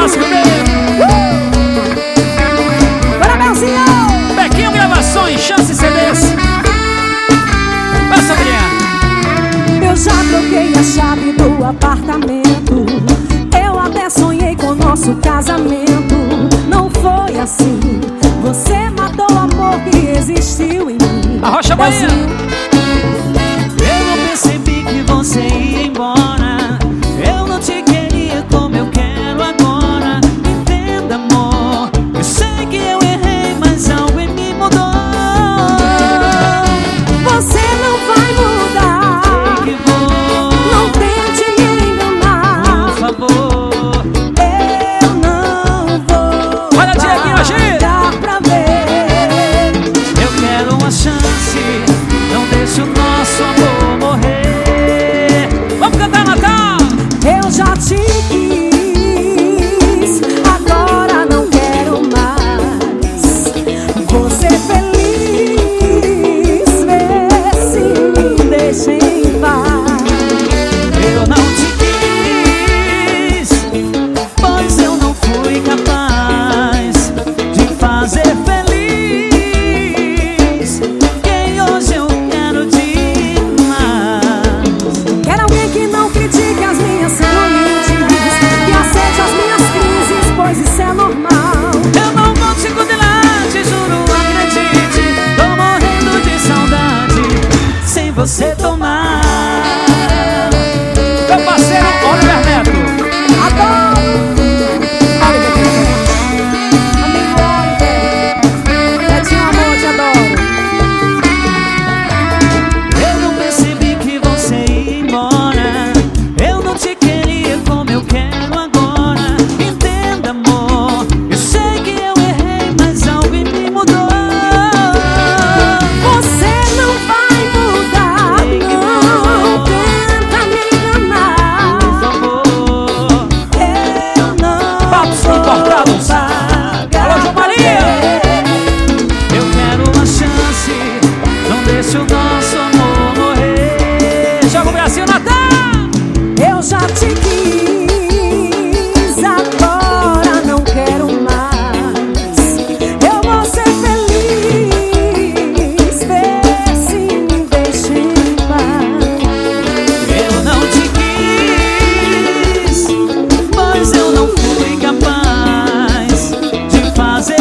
abraço, meu bem. Parabénzinho! Bequinho Gravações, Chance CDs. Vai, Sobrinha. Eu já troquei a chave do apartamento. Eu até sonhei com nosso casamento. Não foi assim. Você matou o amor que existiu em mim. A Rocha Bahia. Eu não percebi que você ia embora. Eu não te queria como eu quero agora. Entenda, amor, eu sei que eu errei, mas algo em mim mudou. Você não vai mudar. Sei que vou. Não tente me enganar. Por favor. Eu não vou. Olha, Dieguinho, agir. Dá pra ver. Eu quero uma chance. Não deixe o nosso amor morrer. Vamos cantar, Natal. Eu já te quis, agora não quero mais. Você feliz, vê se me deixa em paz. Eu não te quis, pois eu não fui capaz de fazer feliz quem hoje eu quero demais. Quero alguém que não critique as minhas celulites, que aceite as minhas crises, pois isso é normal. Eu não vou te condenar, te juro, acredite. Tô morrendo de saudade sem você tomar. Meu parceiro Oliver Neto. Adoro! Amigo Oliver, Netinho, amor, te adoro. Eu não percebi que você ia embora. Eu não te queria como eu quero agora. Entenda, amor, eu sei que eu errei, mas algo em mim mudou. Você não vai mudar, não tenta me enganar. Por favor. Eu não Papos vou importados. pagar Alô, João Maria. Eu quero uma chance. Não deixe o nosso amor morrer. Joga o bracinho, Natal. Eu já te quis, agora não quero mais. Eu vou ser feliz, vê se me deixa em paz. Eu não te quis, pois eu não fui capaz de fazer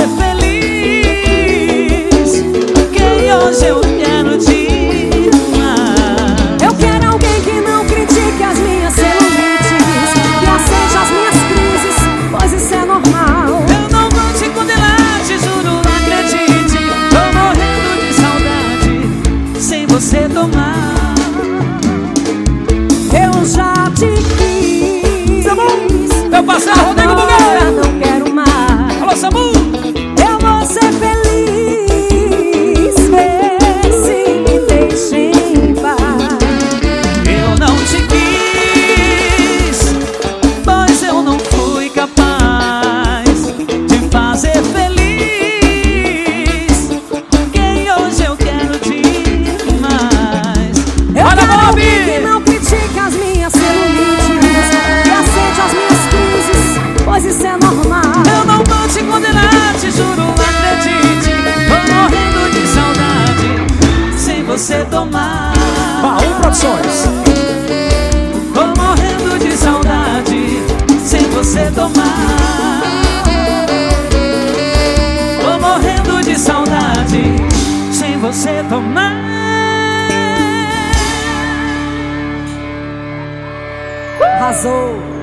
feliz quem hoje eu quero demais. Eu quero alguém que não critique as minhas celulites, que aceite as minhas crises, pois isso é normal. Eu não vou te condenar, te juro, acredite. Tô morrendo de saudade sem você tomar. Eu já te quis, Meu parceiro Rodrigo agora Bugueira. não quero mais. Alô, Samu. Eu vou ser feliz, vê se me deixa em paz. Eu não te quis, pois eu não fui capaz de fazer feliz quem hoje eu quero demais. Eu Olha, quero Bob! alguém que não critique as minhas celulites, que aceite as minhas crises, pois isso é normal. Eu não vou te condenar, te juro, acredite. Tô morrendo de saudade sem você tomar. Baú Produções. Tô morrendo de saudade sem você tomar. Tô morrendo de saudade sem você tomar. Arrasou.